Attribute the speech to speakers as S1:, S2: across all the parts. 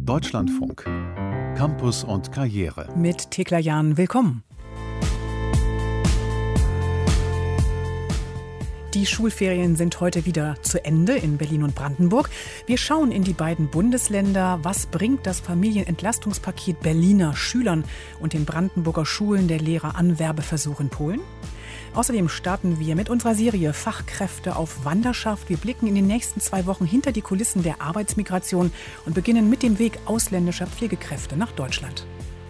S1: Deutschlandfunk. Campus und Karriere.
S2: Mit Thekla Jahn, willkommen. Die Schulferien sind heute wieder zu Ende in Berlin und Brandenburg. Wir schauen in die beiden Bundesländer. Was bringt das Familienentlastungspaket Berliner Schülern und den Brandenburger Schulen der Lehreranwerbeversuch in Polen? Außerdem starten wir mit unserer Serie Fachkräfte auf Wanderschaft. Wir blicken in den nächsten 2 Wochen hinter die Kulissen der Arbeitsmigration und beginnen mit dem Weg ausländischer Pflegekräfte nach Deutschland.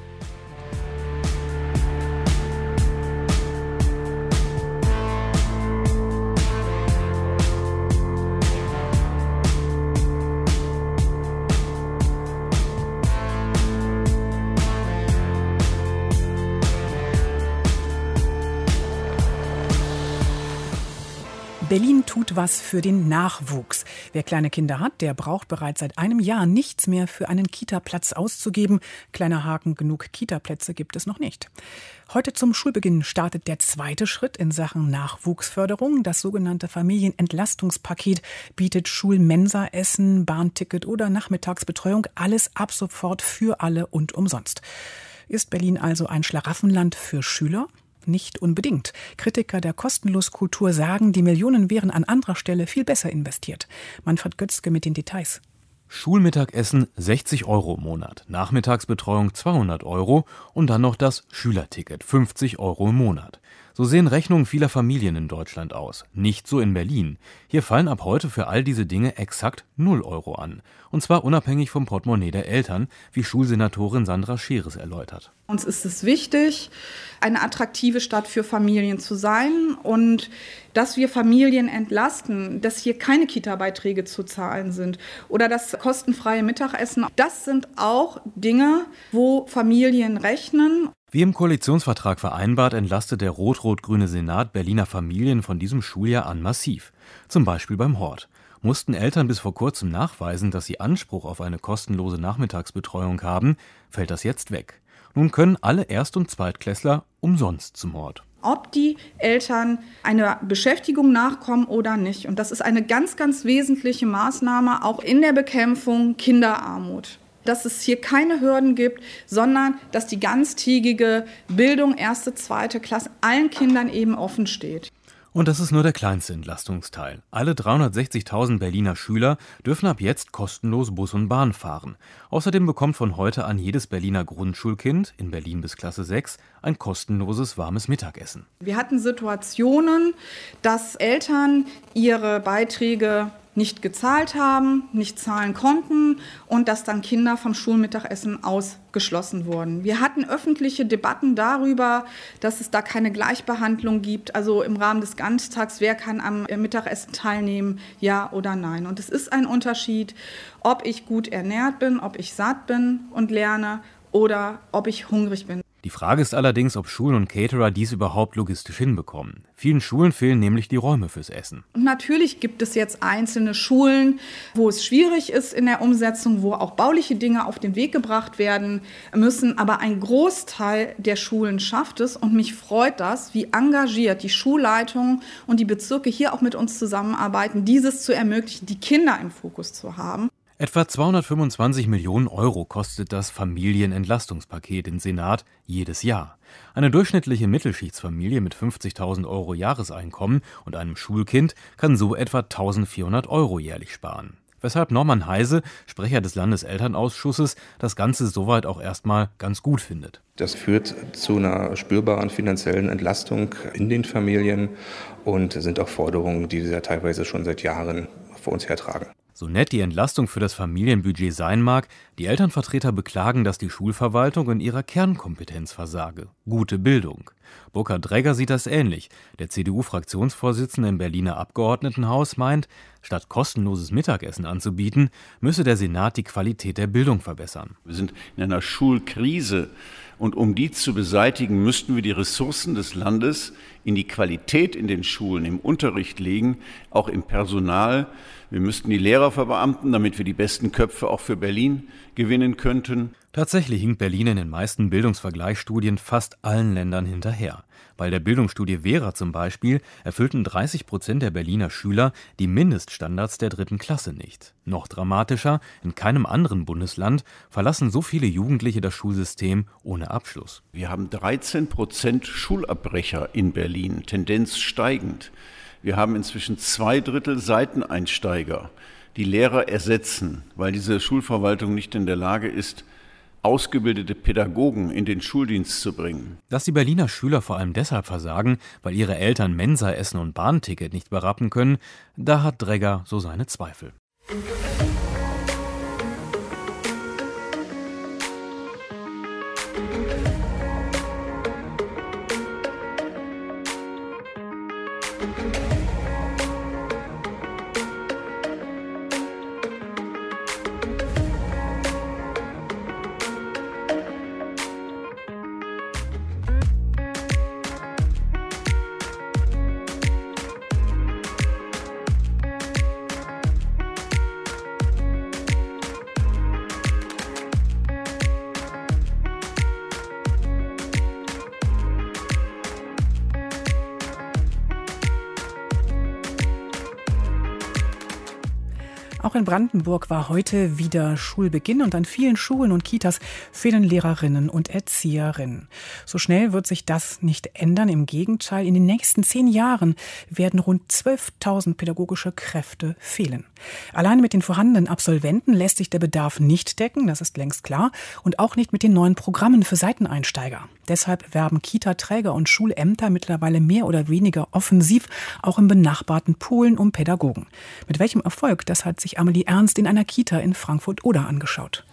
S2: Berlin tut was für den Nachwuchs. Wer kleine Kinder hat, der braucht bereits seit einem Jahr nichts mehr für einen Kita-Platz auszugeben. Kleiner Haken, genug Kita-Plätze gibt es noch nicht. Heute zum Schulbeginn startet der zweite Schritt in Sachen Nachwuchsförderung. Das sogenannte Familienentlastungspaket bietet Schulmensaessen, Bahnticket oder Nachmittagsbetreuung. Alles ab sofort für alle und umsonst. Ist Berlin also ein Schlaraffenland für Schüler? Nicht unbedingt. Kritiker der Kostenloskultur sagen, die Millionen wären an anderer Stelle viel besser investiert. Manfred Götzke mit den Details.
S3: Schulmittagessen 60 € im Monat, Nachmittagsbetreuung 200 € und dann noch das Schülerticket 50 € im Monat. So sehen Rechnungen vieler Familien in Deutschland aus. Nicht so in Berlin. Hier fallen ab heute für all diese Dinge exakt 0 € an. Und zwar unabhängig vom Portemonnaie der Eltern, wie Schulsenatorin Sandra Scheres erläutert.
S4: Uns ist es wichtig, eine attraktive Stadt für Familien zu sein und dass wir Familien entlasten, dass hier keine Kita-Beiträge zu zahlen sind oder das kostenfreie Mittagessen. Das sind auch Dinge, wo Familien rechnen.
S3: Wie im Koalitionsvertrag vereinbart, entlastet der rot-rot-grüne Senat Berliner Familien von diesem Schuljahr an massiv. Zum Beispiel beim Hort. Mussten Eltern bis vor kurzem nachweisen, dass sie Anspruch auf eine kostenlose Nachmittagsbetreuung haben, fällt das jetzt weg. Nun können alle Erst- und Zweitklässler umsonst zum Hort.
S4: Ob die Eltern einer Beschäftigung nachkommen oder nicht. Und das ist eine ganz, ganz wesentliche Maßnahme auch in der Bekämpfung Kinderarmut. Dass es hier keine Hürden gibt, sondern dass die ganztägige Bildung 1., 2. Klasse allen Kindern eben offen steht.
S3: Und das ist nur der kleinste Entlastungsteil. Alle 360.000 Berliner Schüler dürfen ab jetzt kostenlos Bus und Bahn fahren. Außerdem bekommt von heute an jedes Berliner Grundschulkind, in Berlin bis Klasse 6, ein kostenloses warmes Mittagessen.
S4: Wir hatten Situationen, dass Eltern ihre Beiträge nicht gezahlt haben, nicht zahlen konnten und dass dann Kinder vom Schulmittagessen ausgeschlossen wurden. Wir hatten öffentliche Debatten darüber, dass es da keine Gleichbehandlung gibt, also im Rahmen des Ganztags, wer kann am Mittagessen teilnehmen, ja oder nein. Und es ist ein Unterschied, ob ich gut ernährt bin, ob ich satt bin und lerne oder ob ich hungrig bin.
S3: Die Frage ist allerdings, ob Schulen und Caterer dies überhaupt logistisch hinbekommen. Vielen Schulen fehlen nämlich die Räume fürs Essen.
S4: Und natürlich gibt es jetzt einzelne Schulen, wo es schwierig ist in der Umsetzung, wo auch bauliche Dinge auf den Weg gebracht werden müssen. Aber ein Großteil der Schulen schafft es und mich freut das, wie engagiert die Schulleitungen und die Bezirke hier auch mit uns zusammenarbeiten, dieses zu ermöglichen, die Kinder im Fokus zu haben.
S3: Etwa 225 Millionen € kostet das Familienentlastungspaket im Senat jedes Jahr. Eine durchschnittliche Mittelschichtsfamilie mit 50.000 € Jahreseinkommen und einem Schulkind kann so etwa 1.400 € jährlich sparen. Weshalb Norman Heise, Sprecher des Landeselternausschusses, das Ganze soweit auch erstmal ganz gut findet.
S5: Das führt zu einer spürbaren finanziellen Entlastung in den Familien und sind auch Forderungen, die sie ja teilweise schon seit Jahren vor uns hertragen.
S3: So nett die Entlastung für das Familienbudget sein mag, die Elternvertreter beklagen, dass die Schulverwaltung in ihrer Kernkompetenz versage: gute Bildung. Burkhard Dregger sieht das ähnlich. Der CDU-Fraktionsvorsitzende im Berliner Abgeordnetenhaus meint, statt kostenloses Mittagessen anzubieten, müsse der Senat die Qualität der Bildung verbessern.
S6: Wir sind in einer Schulkrise und um die zu beseitigen, müssten wir die Ressourcen des Landes in die Qualität in den Schulen, im Unterricht legen, auch im Personal. Wir müssten die Lehrer verbeamten, damit wir die besten Köpfe auch für Berlin gewinnen könnten.
S3: Tatsächlich hinkt Berlin in den meisten Bildungsvergleichsstudien fast allen Ländern hinterher. Bei der Bildungsstudie Vera zum Beispiel erfüllten 30% der Berliner Schüler die Mindeststandards der 3. Klasse nicht. Noch dramatischer, in keinem anderen Bundesland verlassen so viele Jugendliche das Schulsystem ohne Abschluss.
S6: Wir haben 13% Schulabbrecher in Berlin, Tendenz steigend. Wir haben inzwischen 2/3 Seiteneinsteiger, die Lehrer ersetzen, weil diese Schulverwaltung nicht in der Lage ist, ausgebildete Pädagogen in den Schuldienst zu bringen.
S3: Dass die Berliner Schüler vor allem deshalb versagen, weil ihre Eltern Mensaessen und Bahnticket nicht berappen können, da hat Dregger so seine Zweifel.
S2: Auch in Brandenburg war heute wieder Schulbeginn und an vielen Schulen und Kitas fehlen Lehrerinnen und Erzieherinnen. So schnell wird sich das nicht ändern. Im Gegenteil, in den nächsten 10 Jahren werden rund 12.000 pädagogische Kräfte fehlen. Allein mit den vorhandenen Absolventen lässt sich der Bedarf nicht decken, das ist längst klar, und auch nicht mit den neuen Programmen für Seiteneinsteiger. Deshalb werben Kita-Träger und Schulämter mittlerweile mehr oder weniger offensiv auch im benachbarten Polen um Pädagogen. Mit welchem Erfolg, das hat sich Amelie Ernst in einer Kita in Frankfurt-Oder angeschaut.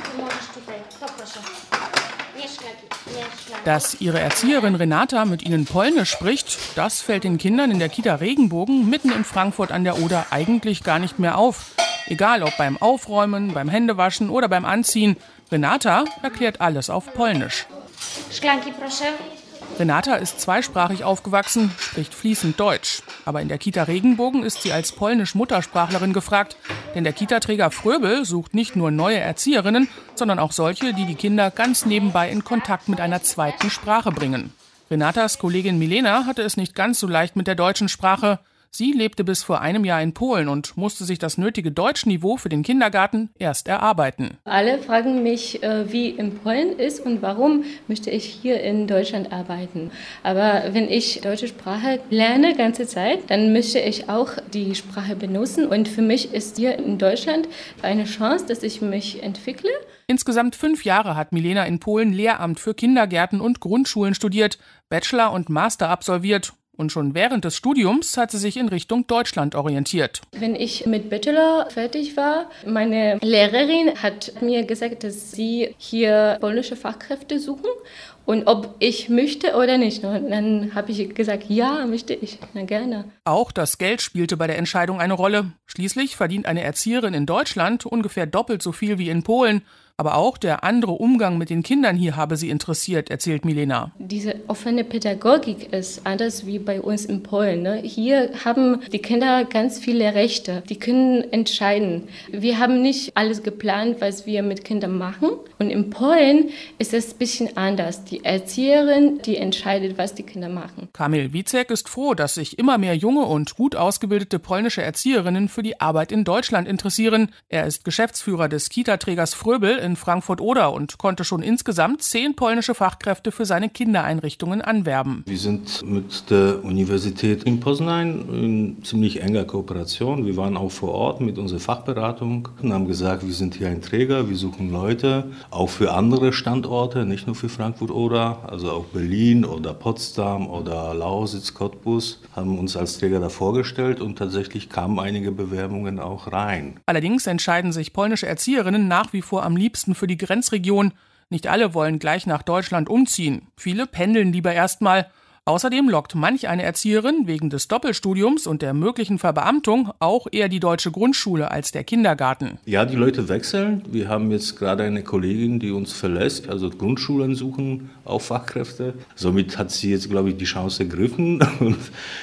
S7: Dass ihre Erzieherin Renata mit ihnen Polnisch spricht, das fällt den Kindern in der Kita Regenbogen mitten in Frankfurt an der Oder eigentlich gar nicht mehr auf. Egal ob beim Aufräumen, beim Händewaschen oder beim Anziehen, Renata erklärt alles auf Polnisch.
S8: Szklanki, proszę.
S7: Renata ist zweisprachig aufgewachsen, spricht fließend Deutsch. Aber in der Kita Regenbogen ist sie als Polnisch-Muttersprachlerin gefragt. Denn der Kitaträger Fröbel sucht nicht nur neue Erzieherinnen, sondern auch solche, die die Kinder ganz nebenbei in Kontakt mit einer zweiten Sprache bringen. Renatas Kollegin Milena hatte es nicht ganz so leicht mit der deutschen Sprache. Sie lebte bis vor einem Jahr in Polen und musste sich das nötige Deutschniveau für den Kindergarten erst erarbeiten.
S9: Alle fragen mich, wie in Polen ist und warum möchte ich hier in Deutschland arbeiten. Aber wenn ich deutsche Sprache lerne ganze Zeit, dann möchte ich auch die Sprache benutzen. Und für mich ist hier in Deutschland eine Chance, dass ich mich entwickle.
S7: Insgesamt 5 Jahre hat Milena in Polen Lehramt für Kindergärten und Grundschulen studiert, Bachelor und Master absolviert. Und schon während des Studiums hat sie sich in Richtung Deutschland orientiert.
S9: Wenn ich mit Bachelor fertig war, meine Lehrerin hat mir gesagt, dass sie hier polnische Fachkräfte suchen und ob ich möchte oder nicht. Und dann habe ich gesagt, ja, möchte ich, na gerne.
S7: Auch das Geld spielte bei der Entscheidung eine Rolle. Schließlich verdient eine Erzieherin in Deutschland ungefähr doppelt so viel wie in Polen. Aber auch der andere Umgang mit den Kindern hier habe sie interessiert, erzählt Milena.
S9: Diese offene Pädagogik ist anders wie bei uns in Polen. Ne? Hier haben die Kinder ganz viele Rechte. Die können entscheiden. Wir haben nicht alles geplant, was wir mit Kindern machen. Und in Polen ist es ein bisschen anders. Die Erzieherin, die entscheidet, was die Kinder machen.
S7: Kamil Wicek ist froh, dass sich immer mehr junge und gut ausgebildete polnische Erzieherinnen für die Arbeit in Deutschland interessieren. Er ist Geschäftsführer des Kitaträgers Fröbel in Frankfurt-Oder und konnte schon insgesamt 10 polnische Fachkräfte für seine Kindereinrichtungen anwerben.
S10: Wir sind mit der Universität in Poznań in ziemlich enger Kooperation. Wir waren auch vor Ort mit unserer Fachberatung und haben gesagt, wir sind hier ein Träger, wir suchen Leute, auch für andere Standorte, nicht nur für Frankfurt-Oder, also auch Berlin oder Potsdam oder Lausitz, Cottbus, haben uns als Träger da vorgestellt und tatsächlich kamen einige Bewerbungen auch rein.
S7: Allerdings entscheiden sich polnische Erzieherinnen nach wie vor am liebsten für die Grenzregion. Nicht alle wollen gleich nach Deutschland umziehen. Viele pendeln lieber erstmal. Außerdem lockt manch eine Erzieherin wegen des Doppelstudiums und der möglichen Verbeamtung auch eher die deutsche Grundschule als der Kindergarten.
S10: Ja, die Leute wechseln. Wir haben jetzt gerade eine Kollegin, die uns verlässt, also Grundschulen suchen auch Fachkräfte. Somit hat sie jetzt, glaube ich, die Chance ergriffen und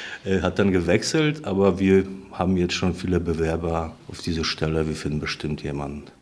S10: hat dann gewechselt. Aber wir haben jetzt schon viele Bewerber auf diese Stelle. Wir finden bestimmt jemanden.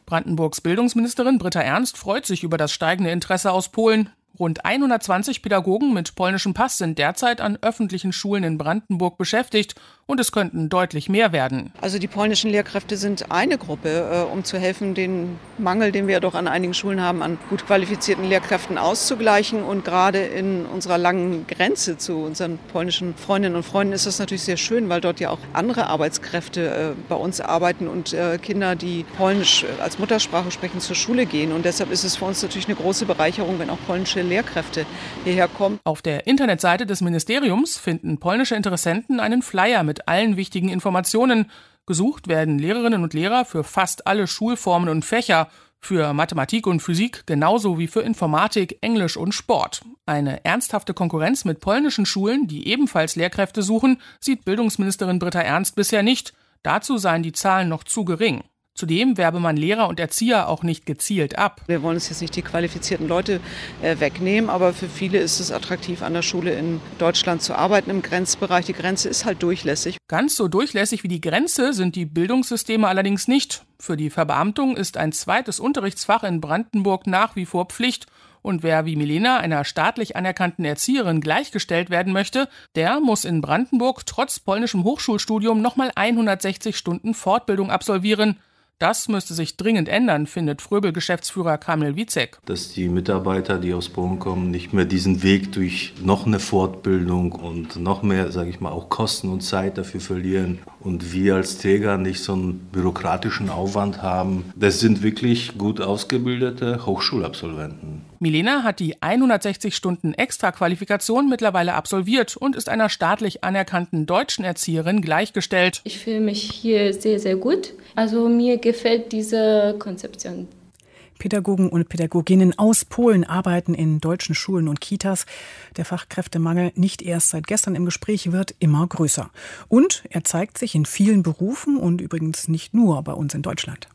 S7: Brandenburgs Bildungsministerin Britta Ernst freut sich über das steigende Interesse aus Polen. Rund 120 Pädagogen mit polnischem Pass sind derzeit an öffentlichen Schulen in Brandenburg beschäftigt und es könnten deutlich mehr werden.
S8: Also die polnischen Lehrkräfte sind eine Gruppe, um zu helfen, den Mangel, den wir doch an einigen Schulen haben, an gut qualifizierten Lehrkräften auszugleichen. Und gerade in unserer langen Grenze zu unseren polnischen Freundinnen und Freunden ist das natürlich sehr schön, weil dort ja auch andere Arbeitskräfte bei uns arbeiten und Kinder, die Polnisch als Muttersprache sprechen, zur Schule gehen. Und deshalb ist es für uns natürlich eine große Bereicherung, wenn auch polnische Lehrkräfte hierher kommen.
S7: Auf der Internetseite des Ministeriums finden polnische Interessenten einen Flyer mit allen wichtigen Informationen. Gesucht werden Lehrerinnen und Lehrer für fast alle Schulformen und Fächer, für Mathematik und Physik genauso wie für Informatik, Englisch und Sport. Eine ernsthafte Konkurrenz mit polnischen Schulen, die ebenfalls Lehrkräfte suchen, sieht Bildungsministerin Britta Ernst bisher nicht. Dazu seien die Zahlen noch zu gering. Zudem werbe man Lehrer und Erzieher auch nicht gezielt ab.
S8: Wir wollen uns jetzt nicht die qualifizierten Leute wegnehmen, aber für viele ist es attraktiv, an der Schule in Deutschland zu arbeiten im Grenzbereich. Die Grenze ist halt durchlässig.
S7: Ganz so durchlässig wie die Grenze sind die Bildungssysteme allerdings nicht. Für die Verbeamtung ist ein zweites Unterrichtsfach in Brandenburg nach wie vor Pflicht. Und wer wie Milena, einer staatlich anerkannten Erzieherin, gleichgestellt werden möchte, der muss in Brandenburg trotz polnischem Hochschulstudium nochmal 160 Stunden Fortbildung absolvieren. Das müsste sich dringend ändern, findet Fröbel-Geschäftsführer Kamil Wizek.
S10: Dass die Mitarbeiter, die aus Polen kommen, nicht mehr diesen Weg durch noch eine Fortbildung und noch mehr, sage ich mal, auch Kosten und Zeit dafür verlieren und wir als Träger nicht so einen bürokratischen Aufwand haben. Das sind wirklich gut ausgebildete Hochschulabsolventen.
S7: Milena hat die 160 Stunden Extraqualifikation mittlerweile absolviert und ist einer staatlich anerkannten deutschen Erzieherin gleichgestellt.
S9: Ich fühle mich hier sehr, sehr gut. Also mir gefällt diese Konzeption.
S2: Pädagogen und Pädagoginnen aus Polen arbeiten in deutschen Schulen und Kitas. Der Fachkräftemangel, nicht erst seit gestern im Gespräch, wird immer größer. Und er zeigt sich in vielen Berufen und übrigens nicht nur bei uns in Deutschland.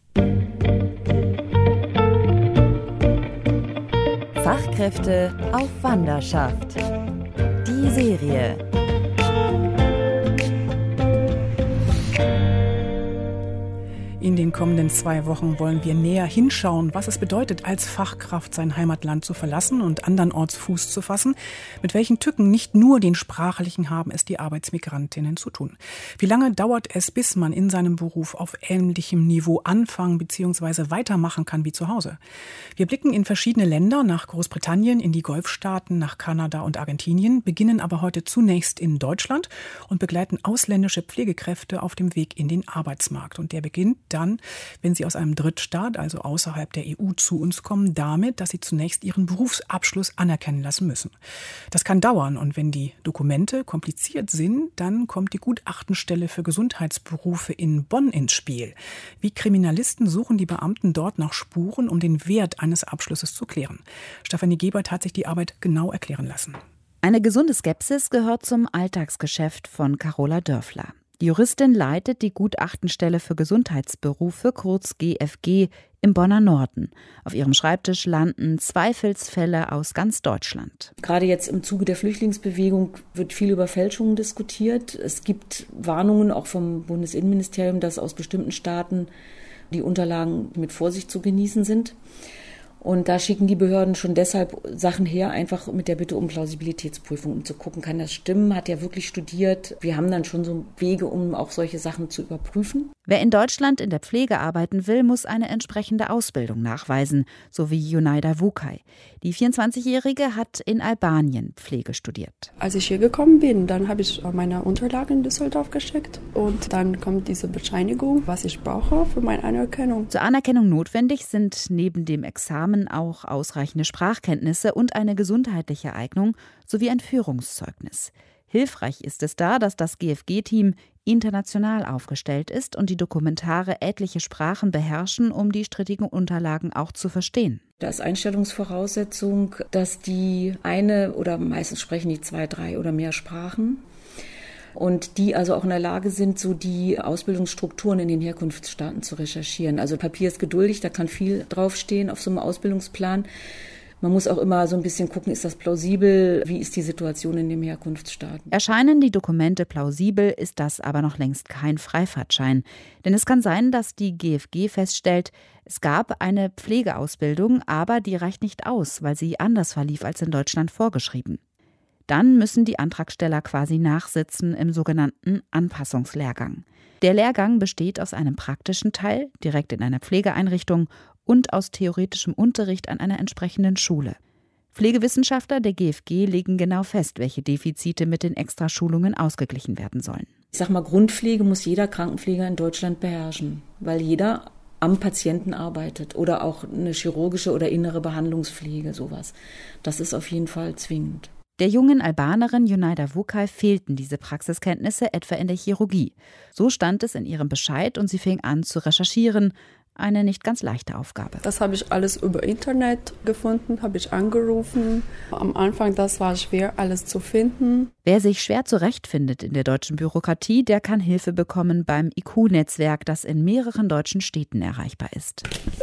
S11: Fachkräfte auf Wanderschaft. Die Serie.
S2: In den kommenden 2 Wochen wollen wir näher hinschauen, was es bedeutet, als Fachkraft sein Heimatland zu verlassen und andernorts Fuß zu fassen. Mit welchen Tücken nicht nur den sprachlichen haben es die Arbeitsmigrantinnen zu tun. Wie lange dauert es, bis man in seinem Beruf auf ähnlichem Niveau anfangen bzw. weitermachen kann wie zu Hause? Wir blicken in verschiedene Länder, nach Großbritannien, in die Golfstaaten, nach Kanada und Argentinien, beginnen aber heute zunächst in Deutschland und begleiten ausländische Pflegekräfte auf dem Weg in den Arbeitsmarkt. Und der beginnt dann, wenn sie aus einem Drittstaat, also außerhalb der EU, zu uns kommen, damit, dass sie zunächst ihren Berufsabschluss anerkennen lassen müssen. Das kann dauern und wenn die Dokumente kompliziert sind, dann kommt die Gutachtenstelle für Gesundheitsberufe in Bonn ins Spiel. Wie Kriminalisten suchen die Beamten dort nach Spuren, um den Wert eines Abschlusses zu klären. Stefanie Gebert hat sich die Arbeit genau erklären lassen.
S12: Eine gesunde Skepsis gehört zum Alltagsgeschäft von Carola Dörfler. Die Juristin leitet die Gutachtenstelle für Gesundheitsberufe, kurz GFG, im Bonner Norden. Auf ihrem Schreibtisch landen Zweifelsfälle aus ganz Deutschland.
S13: Gerade jetzt im Zuge der Flüchtlingsbewegung wird viel über Fälschungen diskutiert. Es gibt Warnungen auch vom Bundesinnenministerium, dass aus bestimmten Staaten die Unterlagen mit Vorsicht zu genießen sind. Und da schicken die Behörden schon deshalb Sachen her, einfach mit der Bitte um Plausibilitätsprüfung, um zu gucken, kann das stimmen, hat der wirklich studiert. Wir haben dann schon so Wege, um auch solche Sachen zu überprüfen.
S12: Wer in Deutschland in der Pflege arbeiten will, muss eine entsprechende Ausbildung nachweisen, so wie Junaida Vukay. Die 24-Jährige hat in Albanien Pflege studiert.
S14: Als ich hier gekommen bin, dann habe ich meine Unterlagen in Düsseldorf geschickt und dann kommt diese Bescheinigung, was ich brauche für meine Anerkennung.
S12: Zur Anerkennung notwendig sind neben dem Examen auch ausreichende Sprachkenntnisse und eine gesundheitliche Eignung sowie ein Führungszeugnis. Hilfreich ist es da, dass das GFG-Team international aufgestellt ist und die Dokumentare etliche Sprachen beherrschen, um die strittigen Unterlagen auch zu verstehen.
S13: Da ist Einstellungsvoraussetzung, dass die eine oder meistens sprechen die 2, 3 oder mehr Sprachen und die also auch in der Lage sind, so die Ausbildungsstrukturen in den Herkunftsstaaten zu recherchieren. Also Papier ist geduldig, da kann viel draufstehen auf so einem Ausbildungsplan. Man muss auch immer so ein bisschen gucken, ist das plausibel, wie ist die Situation in dem Herkunftsstaat.
S12: Erscheinen die Dokumente plausibel, ist das aber noch längst kein Freifahrtschein. Denn es kann sein, dass die GFG feststellt, Es gab eine Pflegeausbildung, aber die reicht nicht aus, weil sie anders verlief als in Deutschland vorgeschrieben. Dann müssen die Antragsteller quasi nachsitzen im sogenannten Anpassungslehrgang. Der Lehrgang besteht aus einem praktischen Teil, direkt in einer Pflegeeinrichtung, und aus theoretischem Unterricht an einer entsprechenden Schule. Pflegewissenschaftler der GfG legen genau fest, welche Defizite mit den Extraschulungen ausgeglichen werden sollen.
S13: Ich sag mal, Grundpflege muss jeder Krankenpfleger in Deutschland beherrschen, weil jeder am Patienten arbeitet oder auch eine chirurgische oder innere Behandlungspflege, sowas. Das ist auf jeden Fall zwingend.
S12: Der jungen Albanerin Junaida Vukaj fehlten diese Praxiskenntnisse etwa in der Chirurgie. So stand es in ihrem Bescheid und sie fing an zu recherchieren. Eine nicht ganz leichte Aufgabe.
S14: Das habe ich alles über Internet gefunden, habe ich angerufen. Am Anfang, das war schwer, alles zu finden.
S12: Wer sich schwer zurechtfindet in der deutschen Bürokratie, der kann Hilfe bekommen beim IQ-Netzwerk, das in mehreren deutschen Städten erreichbar ist.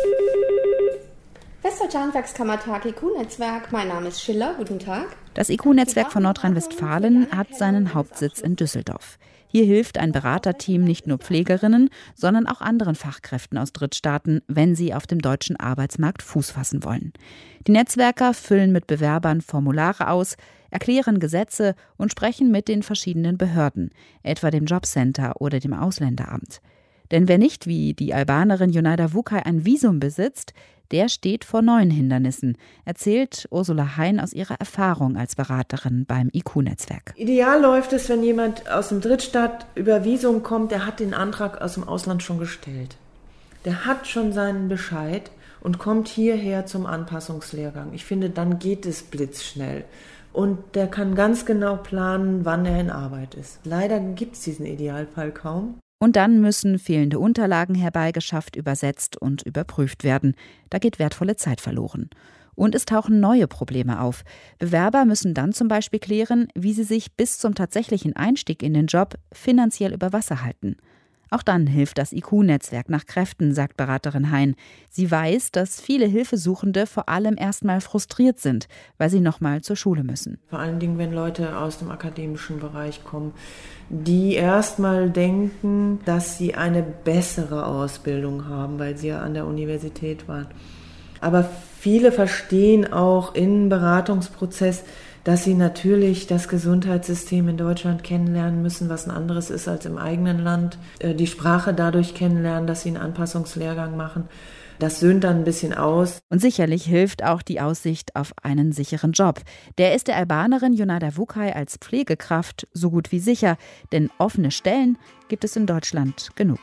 S15: Westdeutscher Handwerkskammertag IQ-Netzwerk. Mein Name ist Schiller. Guten Tag.
S12: Das IQ-Netzwerk von Nordrhein-Westfalen hat seinen Hauptsitz in Düsseldorf. Hier hilft ein Beraterteam nicht nur Pflegerinnen, sondern auch anderen Fachkräften aus Drittstaaten, wenn sie auf dem deutschen Arbeitsmarkt Fuß fassen wollen. Die Netzwerker füllen mit Bewerbern Formulare aus, erklären Gesetze und sprechen mit den verschiedenen Behörden, etwa dem Jobcenter oder dem Ausländeramt. Denn wer nicht wie die Albanerin Junaida Vukaj ein Visum besitzt, der steht vor neuen Hindernissen, erzählt Ursula Hein aus ihrer Erfahrung als Beraterin beim IQ-Netzwerk.
S16: Ideal läuft es, wenn jemand aus dem Drittstaat über Visum kommt, der hat den Antrag aus dem Ausland schon gestellt. Der hat schon seinen Bescheid und kommt hierher zum Anpassungslehrgang. Ich finde, dann geht es blitzschnell. Und der kann ganz genau planen, wann er in Arbeit ist. Leider gibt es diesen Idealfall kaum.
S12: Und dann müssen fehlende Unterlagen herbeigeschafft, übersetzt und überprüft werden. Da geht wertvolle Zeit verloren. Und es tauchen neue Probleme auf. Bewerber müssen dann zum Beispiel klären, wie sie sich bis zum tatsächlichen Einstieg in den Job finanziell über Wasser halten. Auch dann hilft das IQ-Netzwerk nach Kräften, sagt Beraterin Hein. Sie weiß, dass viele Hilfesuchende vor allem erstmal frustriert sind, weil sie nochmal zur Schule müssen.
S16: Vor allen Dingen, wenn Leute aus dem akademischen Bereich kommen, die erstmal denken, dass sie eine bessere Ausbildung haben, weil sie ja an der Universität waren. Aber viele verstehen auch im Beratungsprozess, dass sie natürlich das Gesundheitssystem in Deutschland kennenlernen müssen, was ein anderes ist als im eigenen Land. Die Sprache dadurch kennenlernen, dass sie einen Anpassungslehrgang machen. Das söhnt dann ein bisschen aus.
S12: Und sicherlich hilft auch die Aussicht auf einen sicheren Job. Der ist der Albanerin Junaida Vukaj als Pflegekraft so gut wie sicher, denn offene Stellen gibt es in Deutschland genug.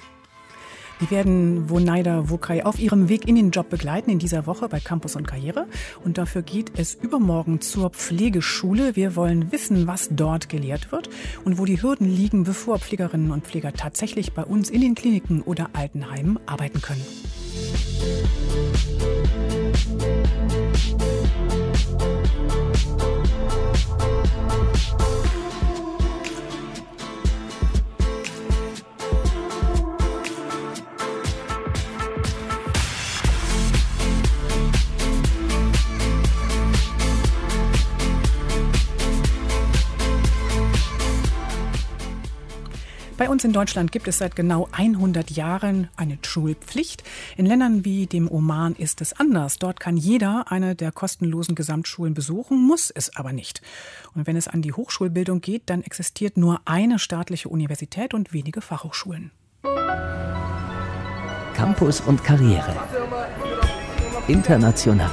S2: Wir werden Junaida Vukaj auf ihrem Weg in den Job begleiten in dieser Woche bei Campus und Karriere. Und dafür geht es übermorgen zur Pflegeschule. Wir wollen wissen, was dort gelehrt wird und wo die Hürden liegen, bevor Pflegerinnen und Pfleger tatsächlich bei uns in den Kliniken oder Altenheimen arbeiten können. Bei uns in Deutschland gibt es seit genau 100 Jahren eine Schulpflicht. In Ländern wie dem Oman ist es anders. Dort kann jeder eine der kostenlosen Gesamtschulen besuchen, muss es aber nicht. Und wenn es an die Hochschulbildung geht, dann existiert nur eine staatliche Universität und wenige Fachhochschulen.
S17: Campus und Karriere. International.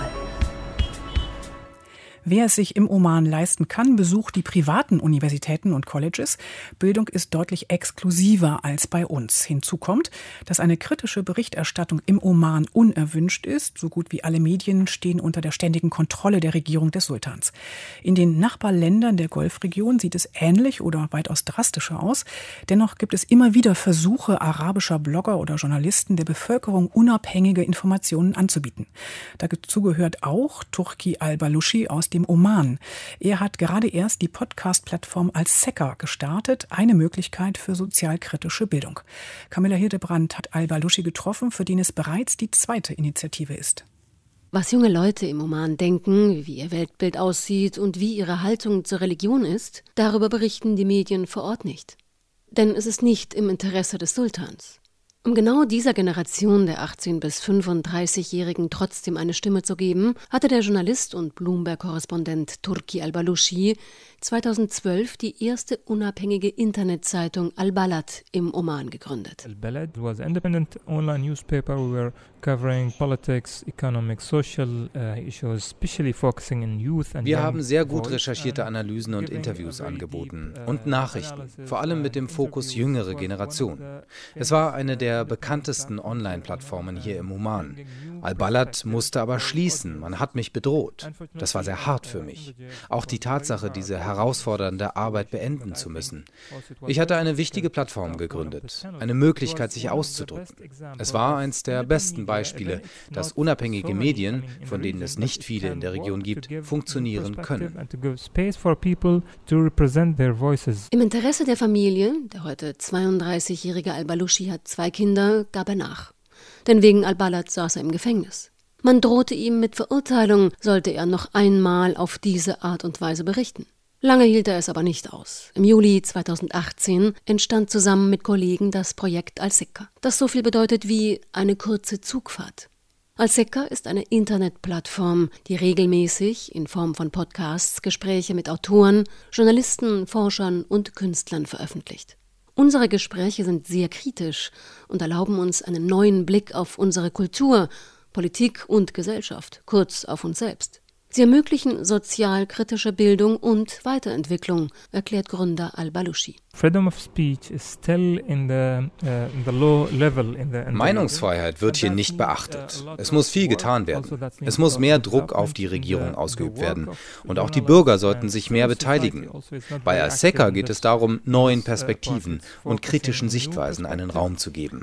S2: Wer es sich im Oman leisten kann, besucht die privaten Universitäten und Colleges. Bildung ist deutlich exklusiver als bei uns. Hinzu kommt, dass eine kritische Berichterstattung im Oman unerwünscht ist. So gut wie alle Medien stehen unter der ständigen Kontrolle der Regierung des Sultans. In den Nachbarländern der Golfregion sieht es ähnlich oder weitaus drastischer aus. Dennoch gibt es immer wieder Versuche arabischer Blogger oder Journalisten, der Bevölkerung unabhängige Informationen anzubieten. Dazu gehört auch Turki al-Baluchi aus dem Oman. Er hat gerade erst die Podcast-Plattform Al-Secker gestartet, eine Möglichkeit für sozialkritische Bildung. Camilla Hildebrand hat al-Baluchi getroffen, für den es bereits die zweite Initiative ist.
S18: Was junge Leute im Oman denken, wie ihr Weltbild aussieht und wie ihre Haltung zur Religion ist, darüber berichten die Medien vor Ort nicht. Denn es ist nicht im Interesse des Sultans. Um genau dieser Generation der 18- bis 35-Jährigen trotzdem eine Stimme zu geben, hatte der Journalist und Bloomberg-Korrespondent Turki Al-Balushi 2012 die erste unabhängige Internetzeitung Al-Balad im Oman gegründet.
S17: Al-Balad was an independent online newspaper. We were covering politics, economic, social issues, especially focusing on youth and
S19: Wir haben sehr gut recherchierte Analysen und Interviews angeboten und Nachrichten, vor allem mit dem Fokus jüngere Generation. Es war eine der bekanntesten Online-Plattformen hier im Oman. Al-Balad musste aber schließen, man hat mich bedroht. Das war sehr hart für mich. Auch die Tatsache, diese herausfordernde Arbeit beenden zu müssen. Ich hatte eine wichtige Plattform gegründet, eine Möglichkeit, sich auszudrücken. Es war eins der besten Beispiele, dass unabhängige Medien, von denen es nicht viele in der Region gibt, funktionieren können.
S18: Im Interesse der Familie, der heute 32-jährige Al-Balushi hat 2 Kinder, gab er nach. Denn wegen Al-Balad saß er im Gefängnis. Man drohte ihm mit Verurteilung, sollte er noch einmal auf diese Art und Weise berichten. Lange hielt er es aber nicht aus. Im Juli 2018 entstand zusammen mit Kollegen das Projekt Al-Sekka, das so viel bedeutet wie eine kurze Zugfahrt. Al-Sekka ist eine Internetplattform, die regelmäßig in Form von Podcasts Gespräche mit Autoren, Journalisten, Forschern und Künstlern veröffentlicht. Unsere Gespräche sind sehr kritisch und erlauben uns einen neuen Blick auf unsere Kultur, Politik und Gesellschaft, kurz auf uns selbst. Sie ermöglichen sozialkritische Bildung und Weiterentwicklung, erklärt Gründer Al-Balushi.
S19: Meinungsfreiheit wird hier nicht beachtet. Es muss viel getan werden. Es muss mehr Druck auf die Regierung ausgeübt werden. Und auch die Bürger sollten sich mehr beteiligen. Bei Al-Sekka geht es darum, neuen Perspektiven und kritischen Sichtweisen einen Raum zu geben.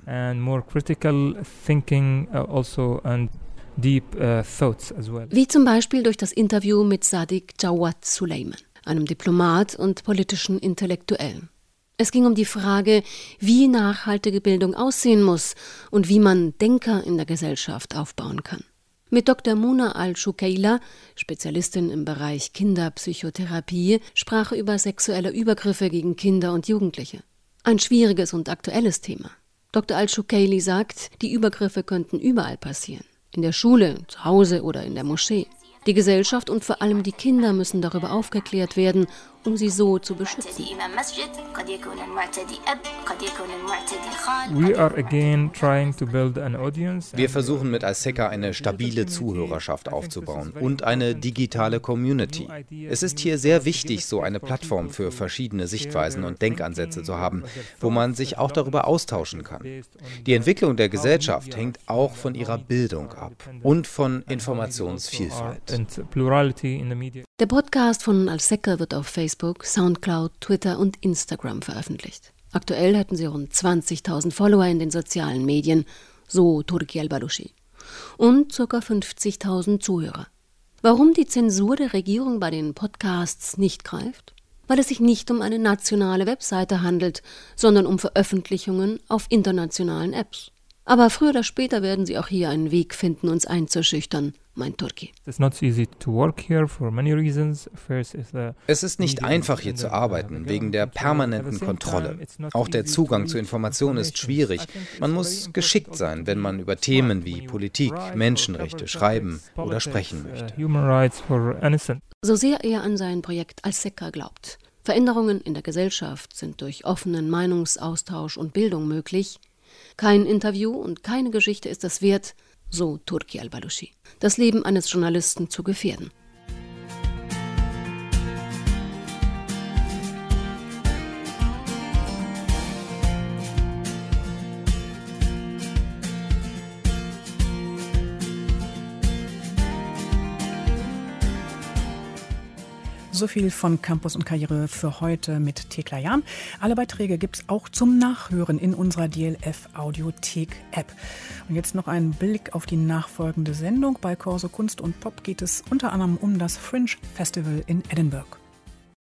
S18: Wie zum Beispiel durch das Interview mit Sadiq Jawad Suleiman, einem Diplomat und politischen Intellektuellen. Es ging um die Frage, wie nachhaltige Bildung aussehen muss und wie man Denker in der Gesellschaft aufbauen kann. Mit Dr. Muna Al-Shukaila, Spezialistin im Bereich Kinderpsychotherapie, sprach er über sexuelle Übergriffe gegen Kinder und Jugendliche. Ein schwieriges und aktuelles Thema. Dr. Al-Shukaili sagt, die Übergriffe könnten überall passieren. In der Schule, zu Hause oder in der Moschee. Die Gesellschaft und vor allem die Kinder müssen darüber aufgeklärt werden, um sie so zu beschützen.
S19: Wir versuchen mit Al-Sekka eine stabile Zuhörerschaft aufzubauen und eine digitale Community. Es ist hier sehr wichtig, so eine Plattform für verschiedene Sichtweisen und Denkansätze zu haben, wo man sich auch darüber austauschen kann. Die Entwicklung der Gesellschaft hängt auch von ihrer Bildung ab und von Informationsvielfalt.
S18: Der Podcast von Al-Sekka wird auf Facebook, Soundcloud, Twitter und Instagram veröffentlicht. Aktuell hätten sie rund 20.000 Follower in den sozialen Medien, so Turki Al-Balushi. Und ca. 50.000 Zuhörer. Warum die Zensur der Regierung bei den Podcasts nicht greift? Weil es sich nicht um eine nationale Webseite handelt, sondern um Veröffentlichungen auf internationalen Apps. Aber früher oder später werden sie auch hier einen Weg finden, uns einzuschüchtern, meint Turki.
S19: Es ist nicht einfach, hier zu arbeiten, wegen der permanenten Kontrolle. Auch der Zugang zu Informationen ist schwierig. Man muss geschickt sein, wenn man über Themen wie Politik, Menschenrechte schreiben oder sprechen möchte.
S18: So sehr er an sein Projekt Al-Sekka glaubt. Veränderungen in der Gesellschaft sind durch offenen Meinungsaustausch und Bildung möglich. Kein Interview und keine Geschichte ist es wert, so Turki Al-Balushi, das Leben eines Journalisten zu gefährden.
S2: So viel von Campus und Karriere für heute mit Thekla Jahn. Alle Beiträge gibt es auch zum Nachhören in unserer DLF Audiothek App. Und jetzt noch ein Blick auf die nachfolgende Sendung. Bei Corso Kunst und Pop geht es unter anderem um das Fringe Festival in Edinburgh.